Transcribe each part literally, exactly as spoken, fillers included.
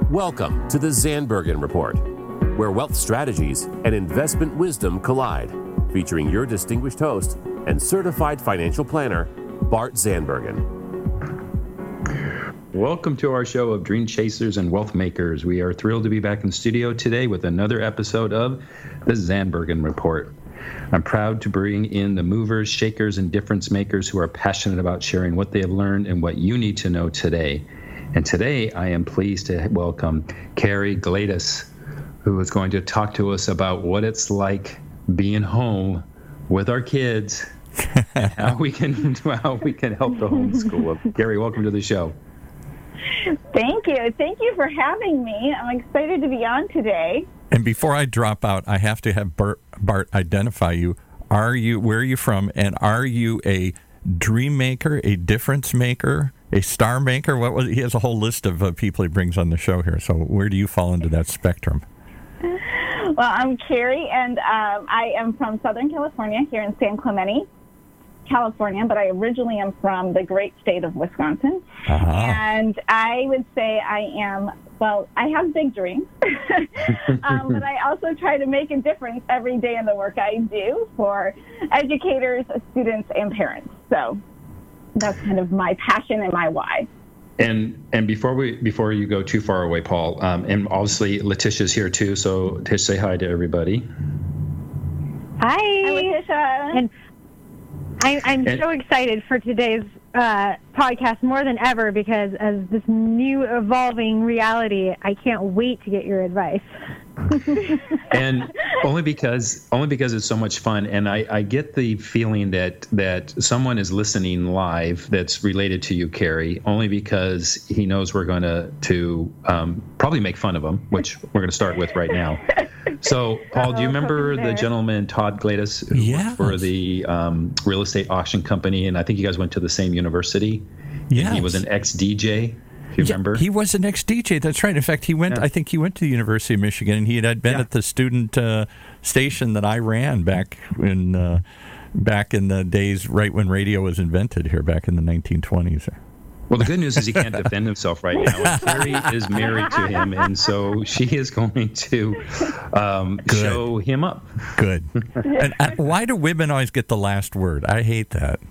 Welcome to the Zandbergen Report, where wealth strategies and investment wisdom collide, featuring your distinguished host and certified financial planner, Bart Zandbergen. Welcome to our show of Dream Chasers and Wealth Makers. We are thrilled to be back in the studio today with another episode of the Zandbergen Report. I'm proud to bring in the movers, shakers, and difference makers who are passionate about sharing what they have learned and what you need to know today. And today I am pleased to welcome Carrie Gladys, who is going to talk to us about what it's like being home with our kids and how we can how we can help the homeschool. Carrie, welcome to the show. Thank you. Thank you for having me. I'm excited to be on today. And before I drop out, I have to have Bart, Bart identify you. Are you, where are you from, and are you a dream maker, a difference maker, a star maker? What was, he has a whole list of uh, people he brings on the show here. So where do you fall into that spectrum? Well, I'm Carrie, and um, I am from Southern California, here in San Clemente, California, but I originally am from the great state of Wisconsin. Uh-huh. And I would say I am, well, I have big dreams, um, but I also try to make a difference every day in the work I do for educators, students, and parents. So that's kind of my passion and my why. And and before we before you go too far away, Paul, um, and obviously Letitia's here too. So Tish, say hi to everybody. Hi, hi Letitia. And I, I'm and, so excited for today's uh, podcast more than ever, because as this new evolving reality, I can't wait to get your advice. And only because only because it's so much fun, and I, I get the feeling that that someone is listening live that's related to you, Carrie, only because he knows we're going to to um, probably make fun of him, which we're going to start with right now. So, Paul, do you remember the gentleman Todd Gladys who yes. worked for the um, real estate auction company? And I think you guys went to the same university. Yeah, he was an ex-D J. You yeah, remember? He was an ex-D J. That's right. In fact, he went. Yeah. I think he went to the University of Michigan, and he had been yeah. at the student uh, station that I ran back in uh, back in the days, right when radio was invented here, back in the nineteen twenties. Well, the good news is he can't defend himself right now. And Carrie is married to him, and so she is going to um, show him up. Good. And uh, why do women always get the last word? I hate that.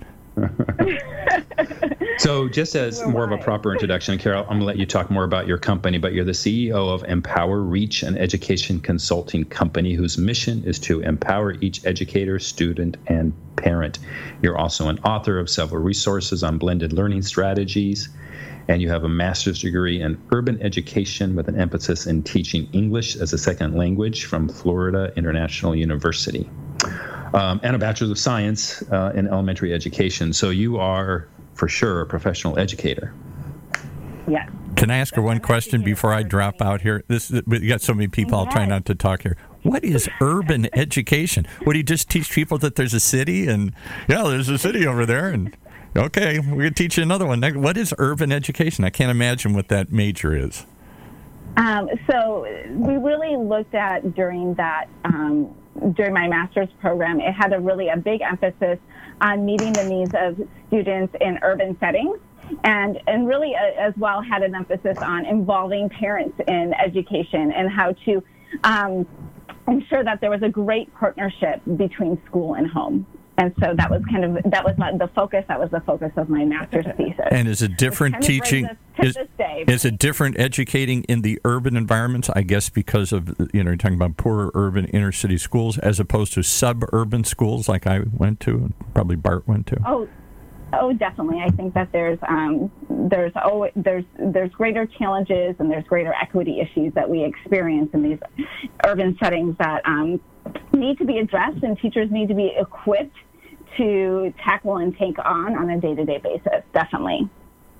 So just as more of a proper introduction, Carol, I'm going to let you talk more about your company, but you're the C E O of Empower Reach, an education consulting company whose mission is to empower each educator, student, and parent. You're also an author of several resources on blended learning strategies, and you have a master's degree in urban education with an emphasis in teaching English as a second language from Florida International University, um, and a bachelor's of science uh, in elementary education. So you are, for sure, a professional educator. Yeah. Can I ask her one question before I drop out here? This is, you got so many people, I'll try not to talk here. What is urban education? Would you just teach people that there's a city and, yeah, there's a city over there, and okay, we're going to teach you another one. What is urban education? I can't imagine what that major is. Um, so we really looked at during that, um, during my master's program, it had a really a big emphasis on meeting the needs of students in urban settings, and, and really uh, as well had an emphasis on involving parents in education and how to um, ensure that there was a great partnership between school and home. And so that was kind of, that was my, the focus, that was the focus of my master's thesis. And is it different teaching, is, day, is it different educating in the urban environments, I guess because of, you know, you're talking about poorer urban inner city schools as opposed to suburban schools like I went to and probably Bart went to? Oh, oh, definitely. I think that there's, um, there's, oh, there's, there's greater challenges and there's greater equity issues that we experience in these urban settings that um, need to be addressed, and teachers need to be equipped to tackle and take on on a day-to-day basis, definitely.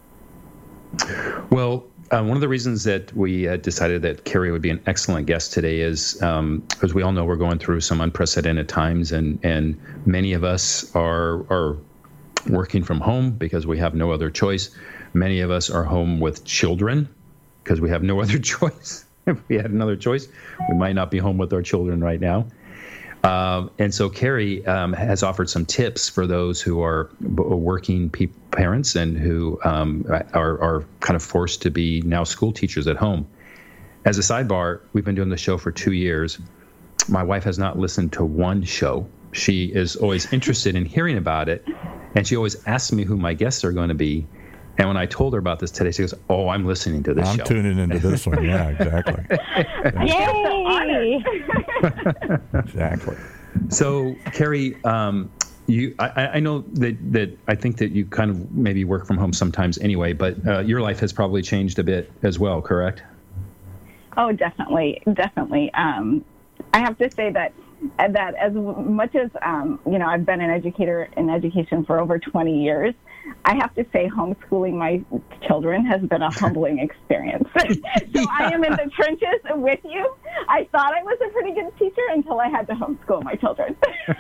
Well, uh, one of the reasons that we uh, decided that Carrie would be an excellent guest today is, um, as we all know, we're going through some unprecedented times, and, and many of us are are working from home because we have no other choice. Many of us are home with children because we have no other choice. If we had another choice, we might not be home with our children right now. Um, and so Carrie um, has offered some tips for those who are working pe- parents and who um, are, are kind of forced to be now school teachers at home. as a sidebar, we've been doing the show for two years. My wife has not listened to one show. She is always interested in hearing about it, and she always asks me who my guests are going to be. And when I told her about this today, she goes, "Oh, I'm listening to this I'm show. I'm tuning into this one." Yeah, exactly. Yay! Exactly. So, Carrie, um, you, I, I know that, that I think that you kind of maybe work from home sometimes anyway, but uh, your life has probably changed a bit as well, correct? Oh, definitely, definitely. Um, I have to say that that as much as um, you know, I've been an educator in education for over twenty years. I have to say, homeschooling my children has been a humbling experience. So I am in the trenches with you. I thought I was a pretty good teacher until I had to homeschool my children.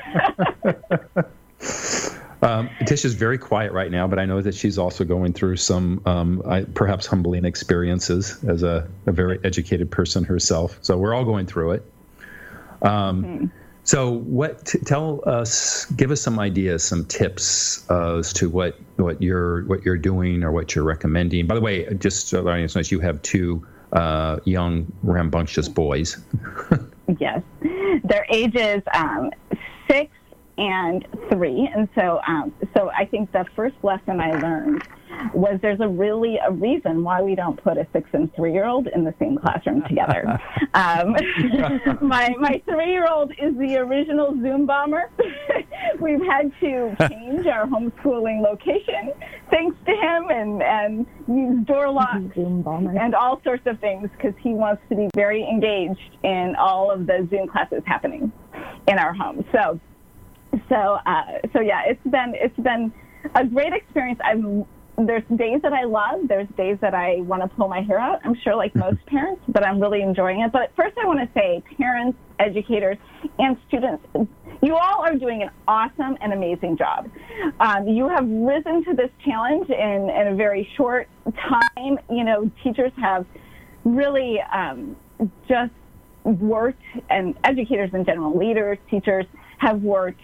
um, Tisha's very quiet right now, but I know that she's also going through some um, I, perhaps humbling experiences as a, a very educated person herself. So we're all going through it. Um, mm-hmm. So, what? T- tell us, give us some ideas, some tips uh, as to what, what you're what you're doing or what you're recommending. By the way, just so the audience knows, you have two uh, young, rambunctious boys. Yes, their ages um, six and three, and so um, so I think the first lesson I learned was there's a really a reason why we don't put a six and three year old in the same classroom together. um, my my three year old is the original Zoom bomber. We've had to change our homeschooling location thanks to him, and and use door locks Zoom bomber. And all sorts of things because he wants to be very engaged in all of the Zoom classes happening in our home. So so uh, so yeah, it's been it's been a great experience. I've There's days that I love. There's days that I want to pull my hair out, I'm sure, like most parents, but I'm really enjoying it. But first I want to say, parents, educators, and students, you all are doing an awesome and amazing job. Um, you have risen to this challenge in, in a very short time. You know, teachers have really um, just worked, and educators in general, leaders, teachers, have worked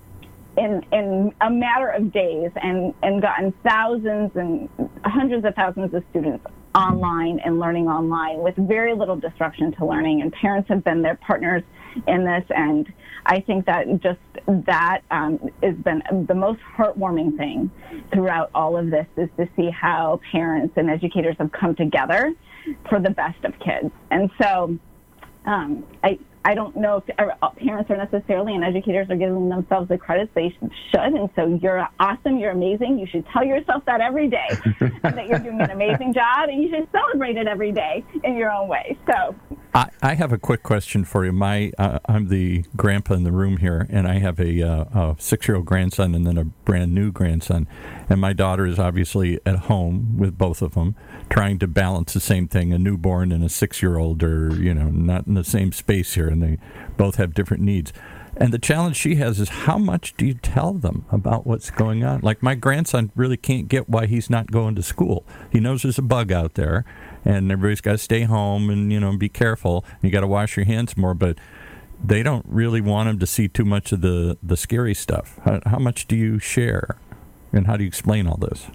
in in a matter of days and, and gotten thousands and hundreds of thousands of students online and learning online with very little disruption to learning. And parents have been their partners in this. And I think that just that um, has been the most heartwarming thing throughout all of this, is to see how parents and educators have come together for the best of kids. And so um, I I don't know if parents are necessarily and educators are giving themselves the credit they should. And so you're awesome. You're amazing. You should tell yourself that every day, that you're doing an amazing job, and you should celebrate it every day in your own way. So I, I have a quick question for you. My uh, I'm the grandpa in the room here, and I have a, uh, a six-year-old grandson and then a brand new grandson. And my daughter is obviously at home with both of them, trying to balance the same thing. A newborn and a six-year-old are, you know, not in the same space here, and they both have different needs. And the challenge she has is, how much do you tell them about what's going on? Like, my grandson really can't get why he's not going to school. He knows there's a bug out there, and everybody's got to stay home and, you know, be careful. You got to wash your hands more, but they don't really want him to see too much of the, the scary stuff. How, how much do you share, and how do you explain all this?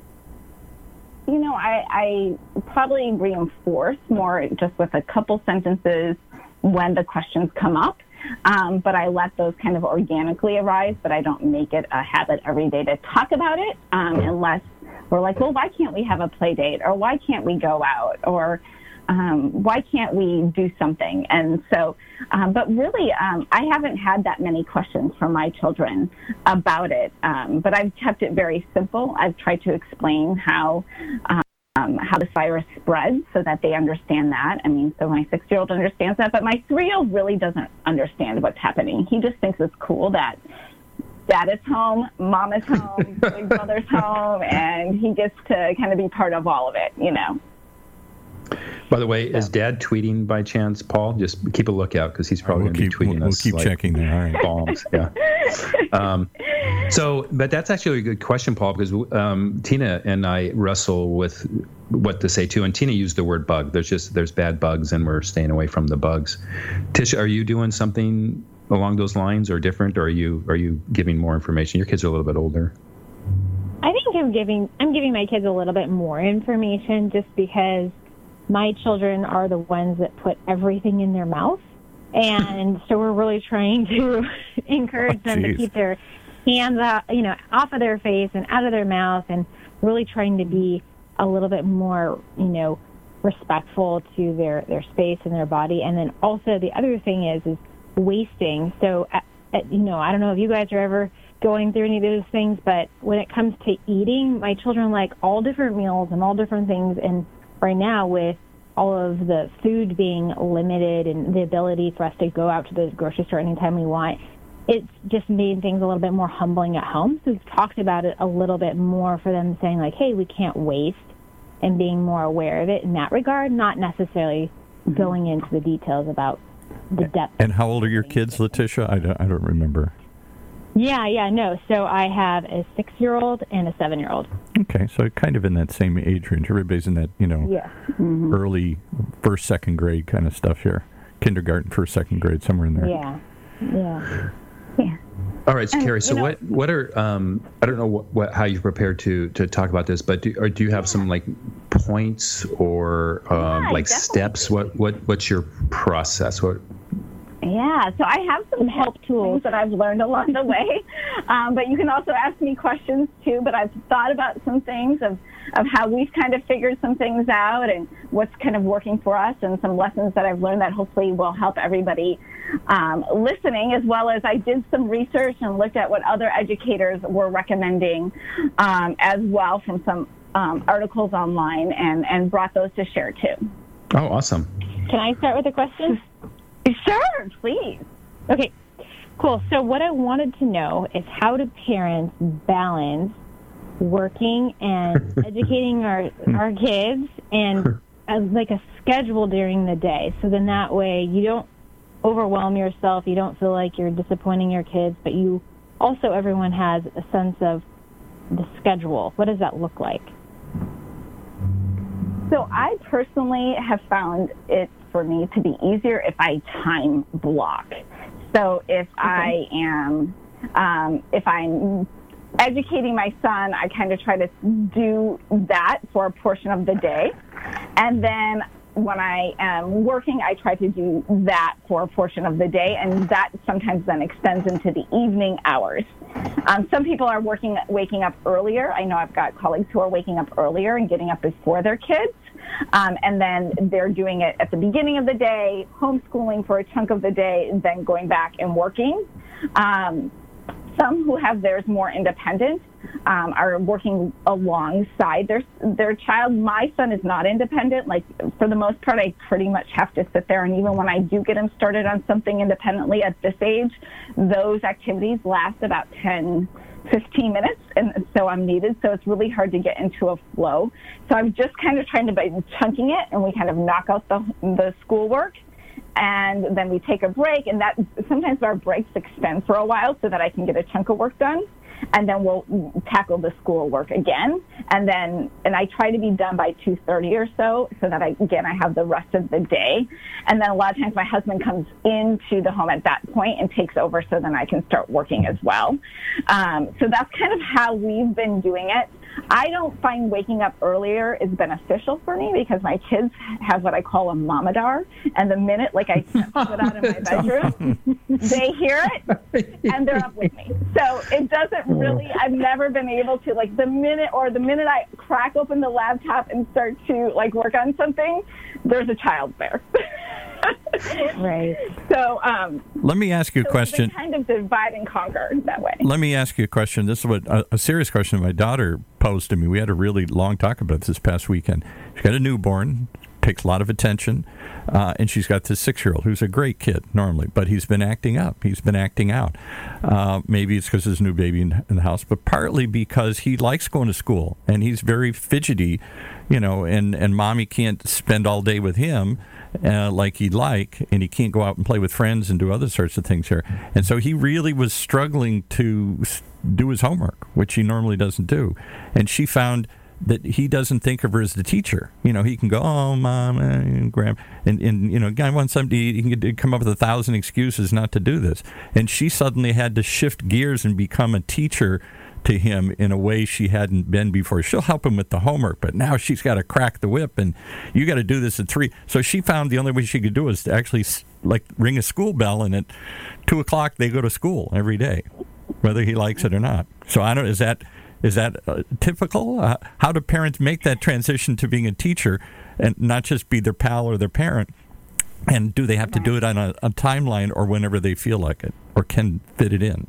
You know, I, I probably reinforce more just with a couple sentences when the questions come up. Um, but I let those kind of organically arise, but I don't make it a habit every day to talk about it um, unless we're like, well, why can't we have a play date? Or why can't we go out? Or um, why can't we do something? And so, um, but really, um, I haven't had that many questions from my children about it. Um, but I've kept it very simple. I've tried to explain how um, Um, how this virus spreads so that they understand that. I mean, so my six-year-old understands that, but my three-year-old really doesn't understand what's happening. He just thinks it's cool that dad is home, mom is home, big brother's home, and he gets to kind of be part of all of it, you know. By the way, so. Is Dad tweeting by chance, Paul? Just keep a lookout, because he's probably we'll going to be tweeting we'll, us. We'll keep like checking there. All right. Bombs, yeah. Um, so, but that's actually a good question, Paul, because um, Tina and I wrestle with what to say too. And Tina used the word bug. There's just there's bad bugs, and we're staying away from the bugs. Tisha, are you doing something along those lines, or different, or are you are you giving more information? Your kids are a little bit older. I think I'm giving I'm giving my kids a little bit more information, just because my children are the ones that put everything in their mouth. And so we're really trying to encourage oh, them to keep their hands out, you know, off of their face and out of their mouth, and really trying to be a little bit more, you know, respectful to their, their space and their body. And then also the other thing is, is wasting. So, at, at, you know, I don't know if you guys are ever going through any of those things, but when it comes to eating, my children like all different meals and all different things. And right now with all of the food being limited and the ability for us to go out to the grocery store anytime we want, it's just made things a little bit more humbling at home. So we've talked about it a little bit more for them, saying like, hey, we can't waste, and being more aware of it in that regard, not necessarily mm-hmm. going into the details about the depth. And how old are your kids, Letitia? I don't, I don't remember. Yeah, yeah, no. So I have a six-year-old and a seven-year-old. Okay, so kind of in that same age range. Everybody's in that, you know, yeah. mm-hmm. early first, second grade kind of stuff here. Kindergarten, first, second grade, somewhere in there. Yeah, yeah, yeah. All right, so And, Carrie, so you know- what, what are, um, I don't know what, what, how you prepared to, to talk about this, but do, or do you have some like points or um, Yeah, like definitely. steps? What, what, what's your process? What, Yeah, so I have some help tools that I've learned along the way, um, but you can also ask me questions too. But I've thought about some things of, of how we've kind of figured some things out and what's kind of working for us, and some lessons that I've learned that hopefully will help everybody um, listening, as well as I did some research and looked at what other educators were recommending um, as well from some um, articles online, and, and brought those to share too. oh, awesome. Can I start with a question? Sure, please. Okay, cool. So what I wanted to know is, how do parents balance working and educating our our kids, and as like a schedule during the day? So then that way you don't overwhelm yourself, you don't feel like you're disappointing your kids, but you also, everyone has a sense of the schedule. What does that look like? So I personally have found it for me to be easier if I time block. So if okay. I am, um, if I'm educating my son, I kind of try to do that for a portion of the day. And then when I am working, I try to do that for a portion of the day, and that sometimes then extends into the evening hours. Um, some people are working, waking up earlier. I know I've got colleagues who are waking up earlier and getting up before their kids, um, and then they're doing it at the beginning of the day, homeschooling for a chunk of the day, and then going back and working. Um, some who have theirs more independent um, are working alongside their their child. My son is not independent. Like, for the most part, I pretty much have to sit there. And even when I do get him started on something independently at this age, those activities last about ten, fifteen minutes. And so I'm needed. So it's really hard to get into a flow. So I'm just kind of trying to by chunking it, and we kind of knock out the the schoolwork. And then we take a break, and that sometimes our breaks extend for a while so that I can get a chunk of work done. And then we'll tackle the school work again. And then, and I try to be done by two thirty or so, so that I, again, I have the rest of the day. And then a lot of times my husband comes into the home at that point and takes over, so then I can start working as well. Um, so that's kind of how we've been doing it. I don't find waking up earlier is beneficial for me, because my kids have what I call a mamadar. And the minute, like, I step foot out of my bedroom, they hear it and they're up with me. So it doesn't really, I've never been able to, like, the minute or the minute I crack open the laptop and start to, like, work on something, there's a child there. Right. So um, let me ask you a so question. They kind of divide and conquer that way. Let me ask you a question. This is what a, a serious question my daughter posed to me. We had a really long talk about this past weekend. She's got a newborn, takes a lot of attention, uh, and she's got this six-year-old who's a great kid normally, but he's been acting up. He's been acting out. Uh, maybe it's because there's a new baby in, in the house, but partly because he likes going to school, and he's very fidgety, you know, and, and mommy can't spend all day with him uh, like he'd like, and he can't go out and play with friends and do other sorts of things here. And so he really was struggling to do his homework, which he normally doesn't do. And she found that he doesn't think of her as the teacher. You know, he can go, oh, mom, and grandma, and, and, you know, guy wants something to eat. He can come up with a thousand excuses not to do this. And she suddenly had to shift gears and become a teacher to him in a way she hadn't been before. She'll help him with the homework, but now she's got to crack the whip, and you got to do this at three. So she found the only way she could do it was to actually like ring a school bell, and at two o'clock they go to school every day, whether he likes it or not. So I don't. Is that is that uh, typical? Uh, how do parents make that transition to being a teacher and not just be their pal or their parent? And do they have to do it on a, a timeline or whenever they feel like it, or can fit it in?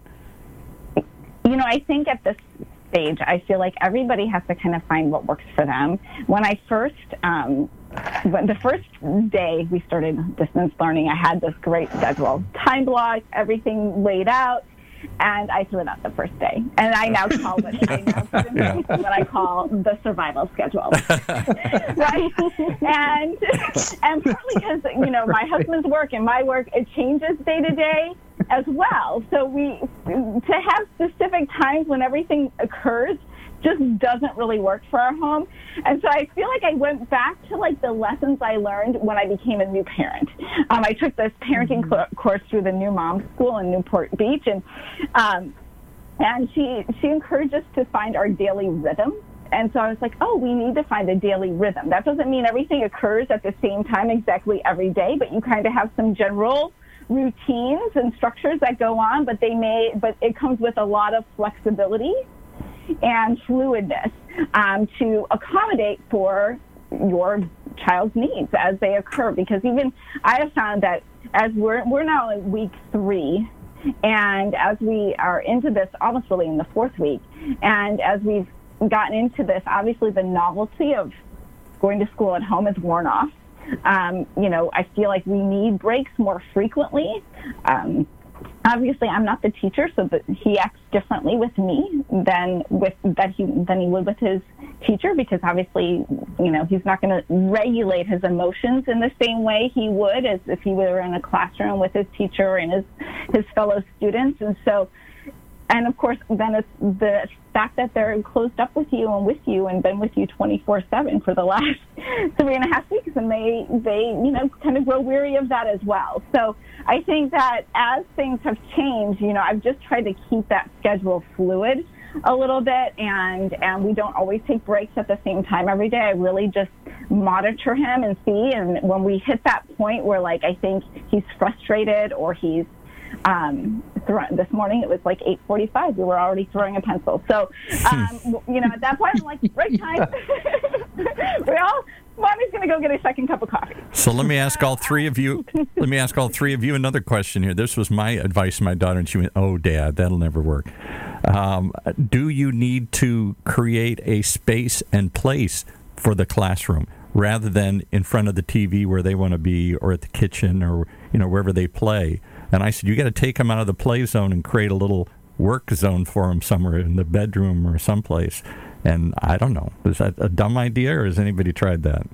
You know, I think at this stage, I feel like everybody has to kind of find what works for them. When I first, um, when the first day we started distance learning, I had this great schedule, time block, everything laid out, and I threw it out the first day. And I now call it, I now put in yeah. what I call the survival schedule, right? And and partly because you know my husband's work and my work, it changes day to day as well. So we to have specific times when everything occurs just doesn't really work for our home. And so I feel like I went back to like the lessons I learned when I became a new parent. Um, I took this parenting mm-hmm. cl- course through the New Mom School in Newport Beach, and um, and she she encouraged us to find our daily rhythm. And so I was like, oh, we need to find a daily rhythm. That doesn't mean everything occurs at the same time exactly every day, but you kind of have some general routines and structures that go on, but they may, but it comes with a lot of flexibility and fluidness um, to accommodate for your child's needs as they occur. Because even I have found that as we're we're now in week three, and as we are into this, almost really in the fourth week, and as we've gotten into this, obviously the novelty of going to school at home is worn off. Um, you know, I feel like we need breaks more frequently. Um, Obviously, I'm not the teacher, so that he acts differently with me than with that he than he would with his teacher, because obviously, you know, he's not going to regulate his emotions in the same way he would as if he were in a classroom with his teacher and his his fellow students. And so, and of course, then it's the fact that they're closed up with you and with you and been with you twenty-four seven for the last three and a half weeks, and they they you know kind of grow weary of that as well. So I think that as things have changed, you know, I've just tried to keep that schedule fluid a little bit, and and we don't always take breaks at the same time every day. I really just monitor him and see, and when we hit that point where, like, I think he's frustrated or he's um th- this morning it was like eight forty-five, we were already throwing a pencil. So um you know, at that point I'm like, break time. we all Mommy's going to go get a second cup of coffee. So let me ask all three of you, let me ask all three of you another question here. This was my advice to my daughter, and she went, oh, Dad, that'll never work. Um, do you need to create a space and place for the classroom rather than in front of the T V where they want to be, or at the kitchen, or, you know, wherever they play? And I said, you got to take them out of the play zone and create a little work zone for them somewhere in the bedroom or someplace. And I don't know, is that a dumb idea, or has anybody tried that?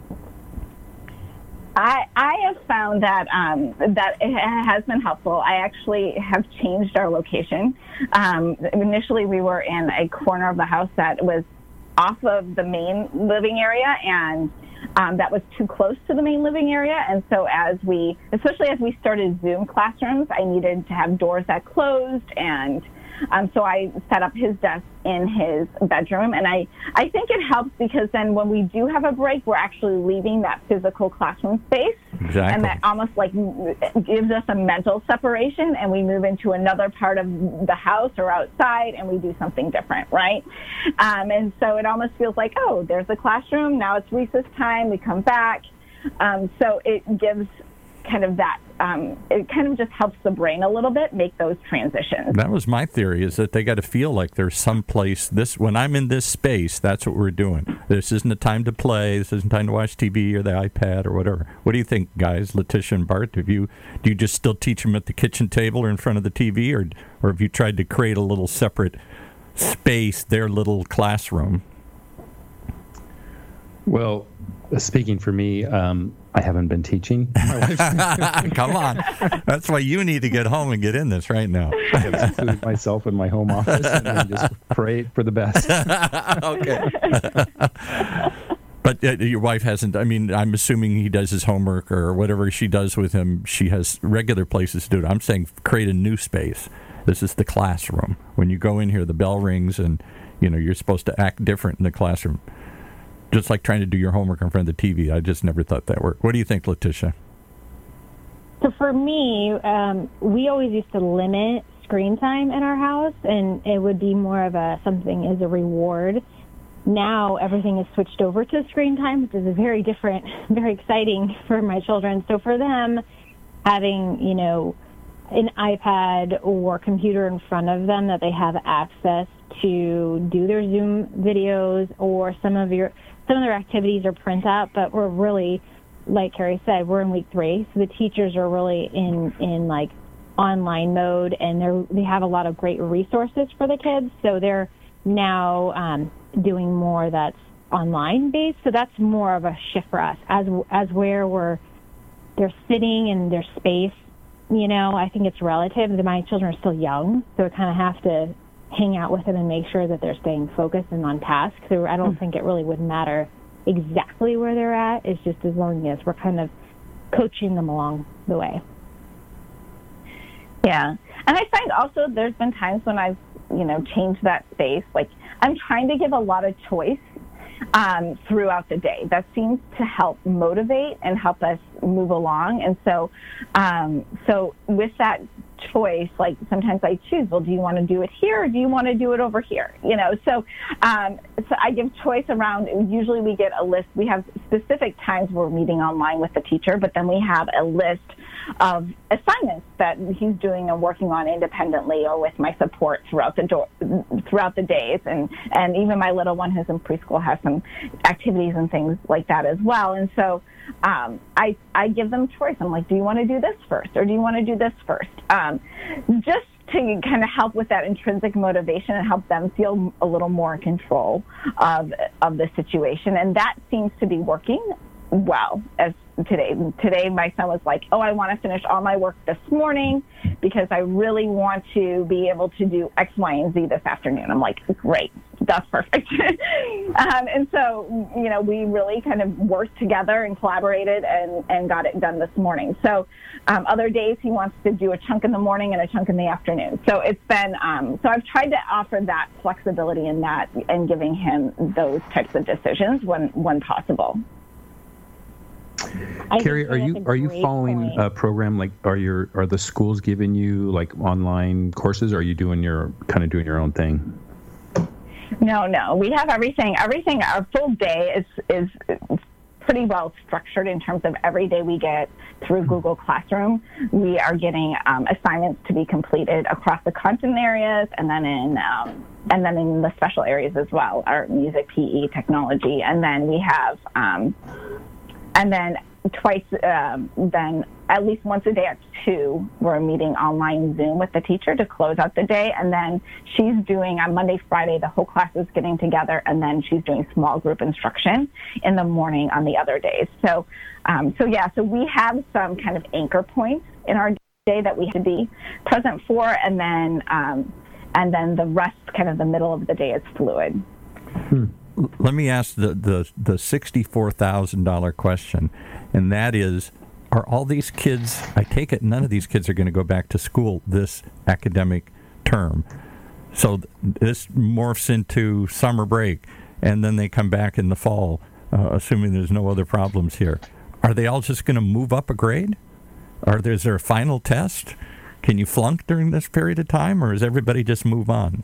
I, I have found that um, that it has been helpful. I actually have changed our location. Um, initially, we were in a corner of the house that was off of the main living area, and um, that was too close to the main living area. And so as we, especially as we started Zoom classrooms, I needed to have doors that closed, and Um, so I set up his desk in his bedroom, and I, I think it helps because then when we do have a break, we're actually leaving that physical classroom space. Exactly. And that almost like gives us a mental separation, and we move into another part of the house or outside, and we do something different, right? Um, and so it almost feels like, oh, there's the classroom, now it's recess time, we come back. Um, so it gives kind of that, um, it kind of just helps the brain a little bit make those transitions. That was my theory, is that they got to feel like there's some place, this, when I'm in this space, that's what we're doing. This isn't a time to play, this isn't time to watch T V or the iPad or whatever. What do you think, guys, Letitia and Bart? Have you, do you just still teach them at the kitchen table or in front of the T V, or, or have you tried to create a little separate space, their little classroom? Well, speaking for me, um, I haven't been teaching. Come on. That's why you need to get home and get in this right now. I have secluded myself in my home office and then just pray for the best. Okay. But uh, your wife hasn't, I mean, I'm assuming he does his homework or whatever she does with him. She has regular places to do it. I'm saying create a new space This is the classroom. When you go in here, the bell rings, and you know you're supposed to act different in the classroom. Just like trying to do your homework in front of the T V. I just never thought that worked. What do you think, Letitia? So for me, um, we always used to limit screen time in our house, and it would be more of a something as a reward. Now everything is switched over to screen time, which is very different, very exciting for my children. So for them, having, you know, an iPad or computer in front of them that they have access to do their Zoom videos or some of your some of their activities are print out, but we're really, like Carrie said, we're in week three, so the teachers are really in, in like online mode, and they're they have a lot of great resources for the kids. So they're now um, doing more that's online based. So that's more of a shift for us as as where we're they're sitting in their space. You know, I think it's relative. My children are still young, so I kind of have to hang out with them and make sure that they're staying focused and on task. So I don't think it really would matter exactly where they're at. It's just as long as we're kind of coaching them along the way. Yeah. And I find also there's been times when I've, you know, changed that space. Like, I'm trying to give a lot of choice um, throughout the day. That seems to help motivate and help us move along. And so, um, so with that choice, like sometimes I choose, well, do you want to do it here or do you want to do it over here? You know, so, um, so I give choice around. Usually we get a list. We have specific times we're meeting online with the teacher, but then we have a list of assignments that he's doing and working on independently or with my support throughout the do- throughout the days. And, and even my little one who's in preschool has some activities and things like that as well. And so um, I, I give them choice. I'm like, do you want to do this first or do you want to do this first? Um, just to kind of help with that intrinsic motivation and help them feel a little more in control of, of the situation. And that seems to be working well as today. Today, my son was like, oh, I want to finish all my work this morning because I really want to be able to do X, Y, and Z this afternoon. I'm like, great, that's perfect. um, and so, you know, we really kind of worked together and collaborated and, and got it done this morning. So um, other days he wants to do a chunk in the morning and a chunk in the afternoon. So it's been, um, so I've tried to offer that flexibility in that and giving him those types of decisions when, when possible. Carrie, are you are you following point. a program like are your are the schools giving you like online courses? Or are you doing your kind of doing your own thing? No, no, we have everything. Everything. Our full day is is pretty well structured in terms of every day we get through Google Classroom. We are getting um, assignments to be completed across the content areas, and then in um, and then in the special areas as well, our music, P E, technology, and then we have. Um, And then twice, um, then at least once a day at two, we're meeting online Zoom with the teacher to close out the day. And then she's doing on Monday, Friday, the whole class is getting together, and then she's doing small group instruction in the morning on the other days. So, um, so yeah, so we have some kind of anchor points in our day that we have to be present for, and then um, and then the rest, kind of the middle of the day, is fluid. Hmm. Let me ask the, the, the sixty-four thousand dollars question, and that is, are all these kids, I take it none of these kids are going to go back to school this academic term. So this morphs into summer break, and then they come back in the fall, uh, assuming there's no other problems here. Are they all just going to move up a grade? Or is there a final test? Can you flunk during this period of time, or does everybody just move on?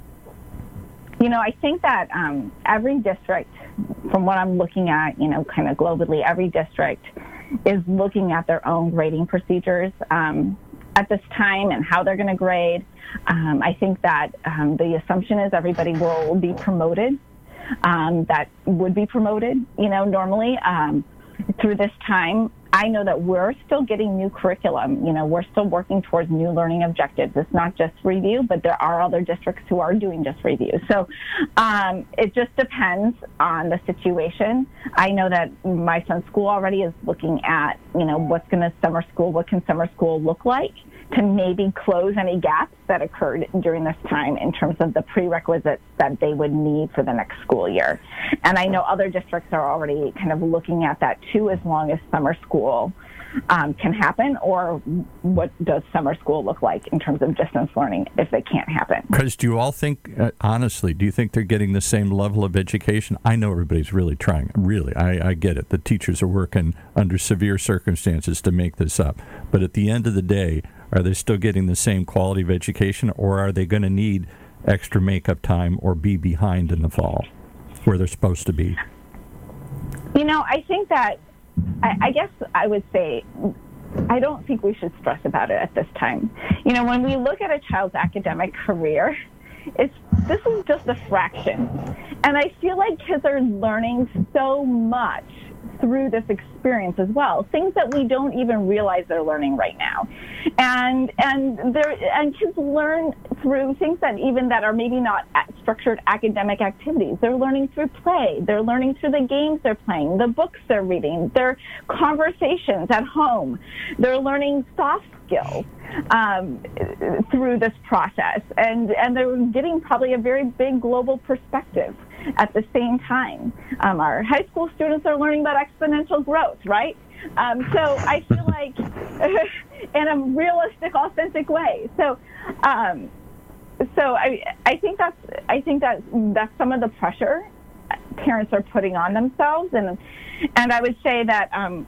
You know, I think that um, every district, from what I'm looking at, you know, kind of globally, every district is looking at their own grading procedures um, at this time and how they're going to grade. Um, I think that um, the assumption is everybody will be promoted, um, that would be promoted, you know, normally um, through this time. I know that we're still getting new curriculum. You know, we're still working towards new learning objectives. It's not just review, but there are other districts who are doing just review. So um, it just depends on the situation. I know that my son's school already is looking at you know, what's going to summer school, what can summer school look like to maybe close any gaps that occurred during this time in terms of the prerequisites that they would need for the next school year. And I know other districts are already kind of looking at that too, as long as summer school um, can happen, or what does summer school look like in terms of distance learning if it can't happen. Because do you all think, uh, honestly, do you think they're getting the same level of education? I know everybody's really trying. Really, I, I get it. The teachers are working under severe circumstances to make this up. But at the end of the day, are they still getting the same quality of education, or are they going to need extra makeup time or be behind in the fall where they're supposed to be? You know, I think that, I, I guess I would say, I don't think we should stress about it at this time. You know, when we look at a child's academic career, it's this is just a fraction. And I feel like kids are learning so much through this experience as well, things that we don't even realize they're learning right now. And and they're and kids learn through things that even that are maybe not structured academic activities. They're learning through play. They're learning through the games they're playing, the books they're reading, their conversations at home. They're learning soft skills um, through this process. And, and they're getting probably a very big global perspective at the same time. Um, our high school students are learning about exponential growth, right? Um, so I feel like in a realistic, authentic way. So, um, so I, I think that's, I think that that's some of the pressure parents are putting on themselves, and, and I would say that um,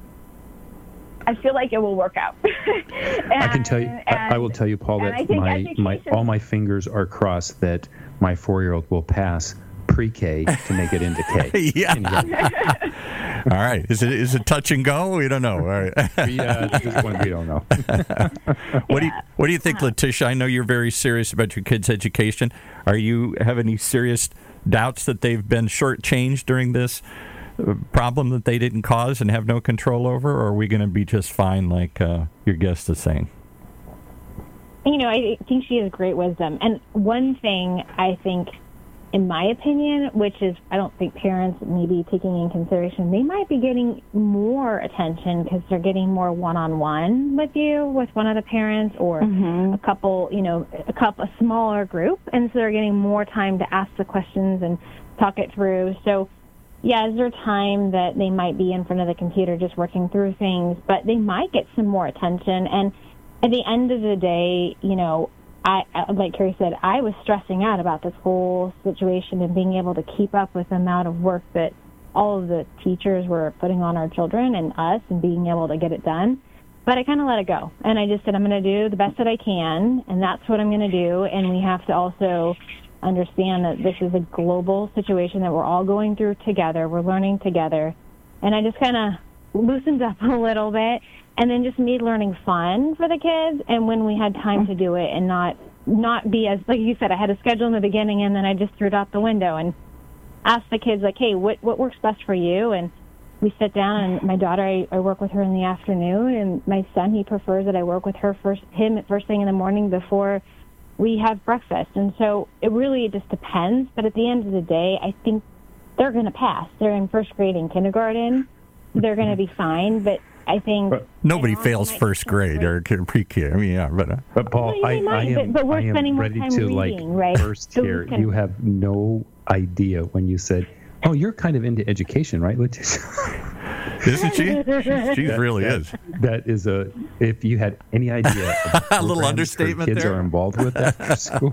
I feel like it will work out. and, I can tell you, and, I, I will tell you, Paul, that my, education... my all my fingers are crossed that my four-year-old will pass pre-K to make it into K. Yeah. All right. Is it is it touch and go? We don't know. All right. Yeah, this one we don't know. What yeah. do you What do you think, Letitia? I know you're very serious about your kids' education. Are you have any serious doubts that they've been shortchanged during this problem that they didn't cause and have no control over, or are we going to be just fine, like uh, your guest is saying? You know, I think she has great wisdom. And one thing I think, in my opinion, which is I don't think parents may be taking in consideration, they might be getting more attention because they're getting more one-on-one with you, with one of the parents, or mm-hmm. a couple, you know, a couple, a smaller group. And so they're getting more time to ask the questions and talk it through. So, yeah, is there time that they might be in front of the computer just working through things, but they might get some more attention. And at the end of the day, you know, I, like Carrie said, I was stressing out about this whole situation and being able to keep up with the amount of work that all of the teachers were putting on our children and us and being able to get it done. But I kind of let it go. And I just said, I'm going to do the best that I can, and that's what I'm going to do. And we have to also understand that this is a global situation that we're all going through together. We're learning together. And I just kind of loosened up a little bit. And then just made learning fun for the kids, and when we had time to do it, and not not be as, like you said, I had a schedule in the beginning, and then I just threw it out the window and asked the kids, like, hey, what what works best for you? And we sit down, and my daughter, I, I work with her in the afternoon, and my son, he prefers that I work with her first, him at first thing in the morning before we have breakfast. And so it really just depends, but at the end of the day, I think they're going to pass. They're in first grade and kindergarten. They're going to be fine, but I think but nobody fails first grade or pre-K. I mean, yeah, but uh, but Paul, well, I, might, I am, but, but we're I am ready to reading, like right? burst so here. Can... You have no idea when you said, "Oh, you're kind of into education, right, Letitia?" Isn't she? She, she that, really that, is. That is a. If you had any idea, a little understatement kids there. Are involved with after school.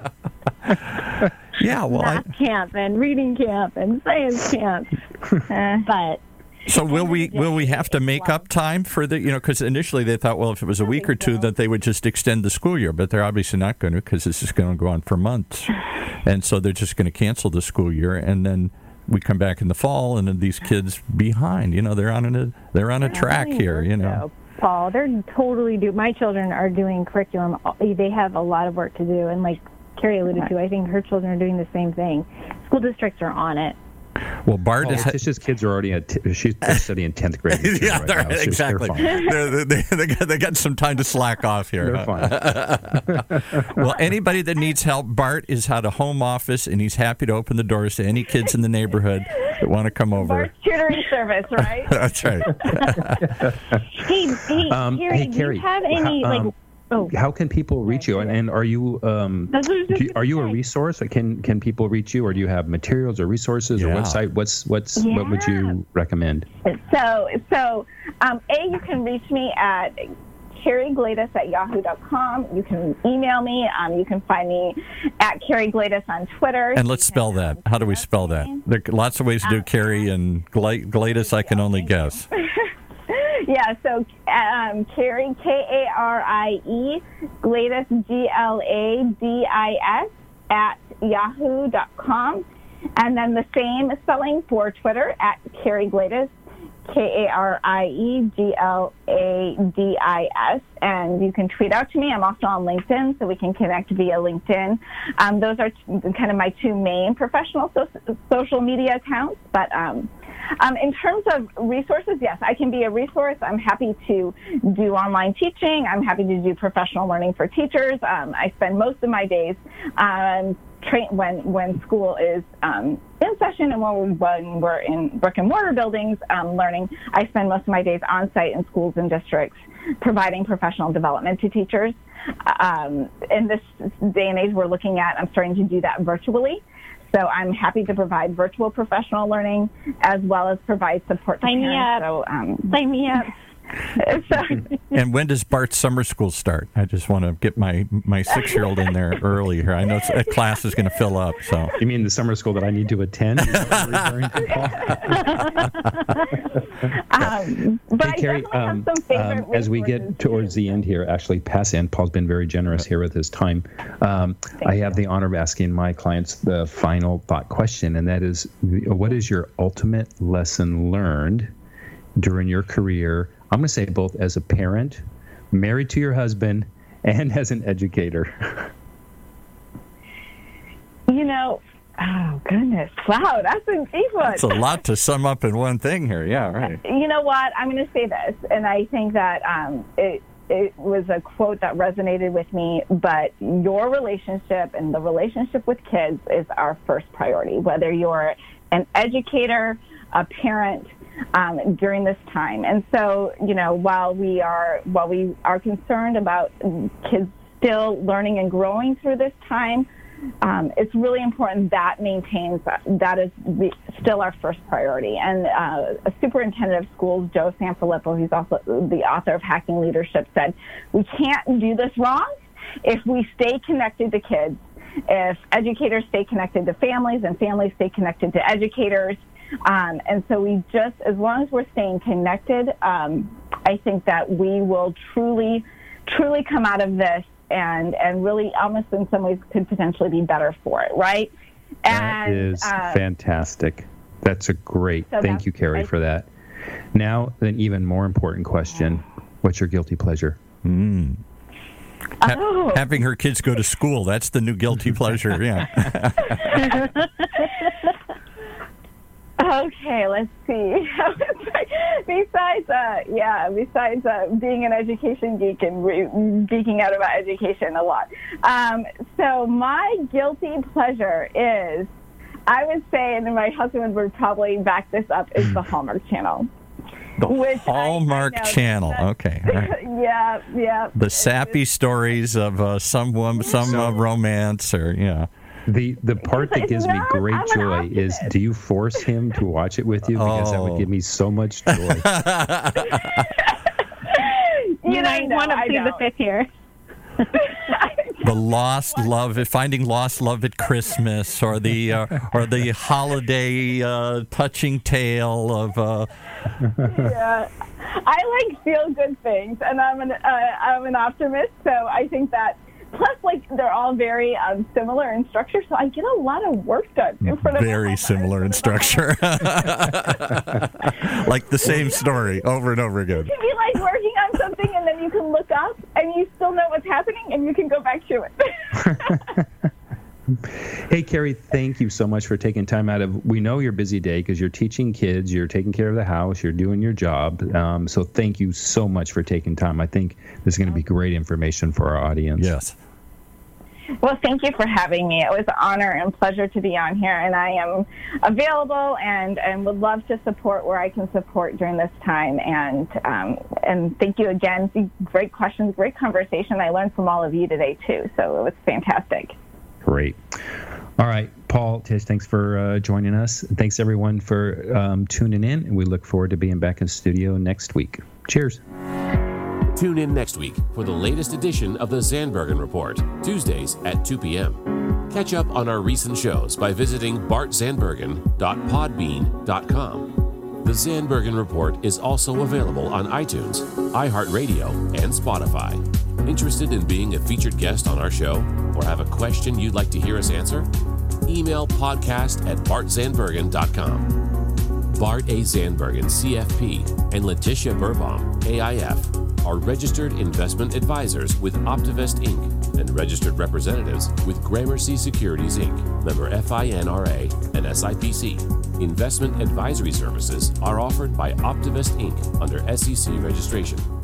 Yeah, well, math I... camp and reading camp and science camp, uh, but. So will we will we have to make up time for the, you know, because initially they thought, well, if it was a week or two, that they would just extend the school year, but they're obviously not going to, because this is going to go on for months. And so they're just going to cancel the school year, and then we come back in the fall, and then these kids behind, you know, they're on a, they're on a track here, you know. Paul, they're totally do. My children are doing curriculum. They have a lot of work to do, and like Carrie alluded to, I think her children are doing the same thing. School districts are on it. Well, Bart oh, is. Tisha's kids are already at. T- she's studying tenth grade. Yeah, right they're, now, so exactly. They're They're, they, they, got, they got some time to slack off here. They're huh? fine. Well, anybody that needs help, Bart is at a home office, and he's happy to open the doors to any kids in the neighborhood that want to come over. Bart's tutoring service, right? That's right. Hey, hey, Um, Carrie, hey, do Carrie, you have any um, like? Oh, How can people reach you? And, and are you um, That's what I was just do you- are you a gonna say. resource? Or can can people reach you, or do you have materials or resources or Yeah. website? What's what's what would you recommend? So, so um, A, you can reach me at Carrie Gladys at yahoo dot com. You can email me. Um, you can find me at Carrie Gladys on Twitter. And let's spell that. How do we spell that? There are lots of ways to do Carrie, and Gla- Gladys, I can only guess. Yeah, so um, Carrie, K A R I E, Gladys, G L A D I S, at yahoo dot com. And then the same spelling for Twitter, at Carrie Gladys, K A R I E G L A D I S. And you can tweet out to me. I'm also on LinkedIn, so we can connect via LinkedIn. Um, those are t- kind of my two main professional so- social media accounts. But um, um, in terms of resources, yes, I can be a resource. I'm happy to do online teaching. I'm happy to do professional learning for teachers. Um, I spend most of my days um, train when when school is um, in session and when, we, when we're in brick and mortar buildings um, learning. I spend most of my days on site in schools and districts providing professional development to teachers. Um, in this day and age we're looking at, I'm starting to do that virtually. So I'm happy to provide virtual professional learning as well as provide support to Sign me parents. up. So, um, Sign me up. so And when does Bart's summer school start? I just want to get my, my six-year-old in there early here. I know it's, a class is going to fill up. So You mean the summer school that I need to attend? Is that what you're referring to, Paul? um, but Hey, I Carrie, definitely um, have some favorite um, as we get resources, towards too. the end here, actually pass in. Paul's been very generous here with his time. Um, I have the honor of asking my clients the final thought question, and that is, what is your ultimate lesson learned during your career? I'm going to say both as a parent, married to your husband, and as an educator. You know, oh, goodness. Wow, that's a deep one. it's a lot to sum up in one thing here. Yeah, right. You know what? I'm going to say this, and I think that um, it, it was a quote that resonated with me, but your relationship and the relationship with kids is our first priority, whether you're an educator, a parent, um, during this time. And so, you know, while we are while we are concerned about kids still learning and growing through this time, um, it's really important that maintains that, that is the, still our first priority. And uh, a superintendent of schools, Joe Sanfilippo, who's also the author of Hacking Leadership, said, we can't do this wrong if we stay connected to kids, if educators stay connected to families and families stay connected to educators. Um, and so we just, as long as we're staying connected, um, I think that we will truly, truly come out of this and, and really almost in some ways could potentially be better for it, right? That and, is uh, fantastic. That's a great, so thank you, Carrie, I, for that. Now, an even more important question. What's your guilty pleasure? Mm. Ha- Oh. having her kids go to school, that's the new guilty pleasure. Yeah. Okay, let's see. besides, uh, yeah, besides uh, being an education geek and re- geeking out about education a lot. Um, so my guilty pleasure is, I would say, and my husband would probably back this up, is the Hallmark Channel. The Which Hallmark I, I know Channel. that- Okay. All right. yeah, yeah. The sappy stories of uh, some wom- some uh, romance, or yeah. The the part that It's gives me not- great I'm an joy is, optimist. do you force him to watch it with you? Because that Oh. would give me so much joy. You You know, might no, want to I plead the don't. fifth here. The lost love, finding lost love at Christmas, or the uh, or the holiday uh, touching tale of. Uh, Yeah, I like feel good things, and I'm an uh, I'm an optimist, so I think that. Plus, like they're all very um, similar in structure, so I get a lot of work done in front of very similar in structure, like the same story over and over again. It can be like working on something, and then you can look up, and you still know what's happening, and you can go back to it. Hey, Carrie, thank you so much for taking time out of, we know your busy day because you're teaching kids, you're taking care of the house, you're doing your job. Um, so thank you so much for taking time. I think this is going to be great information for our audience. Yes. Well, thank you for having me. It was an honor and pleasure to be on here, and I am available and, and would love to support where I can support during this time. And um, and thank you again. Great questions, great conversation. I learned from all of you today, too, so it was fantastic. Great. All right, Paul, Tish, thanks for uh, joining us. Thanks, everyone, for um, tuning in, and we look forward to being back in studio next week. Cheers. Tune in next week for the latest edition of the Zandbergen Report, Tuesdays at two p.m. Catch up on our recent shows by visiting bart zandbergen dot podbean dot com. The Zandbergen Report is also available on iTunes, iHeartRadio, and Spotify. Interested in being a featured guest on our show, or have a question you'd like to hear us answer? Email podcast at bart zandbergen dot com. Bart A. Zandbergen, C F P, and Letitia Burbaum, A I F, are registered investment advisors with Optivest Incorporated and registered representatives with Gramercy Securities Incorporated, member F I N R A and S I P C. Investment advisory services are offered by Optivest Incorporated under S E C registration.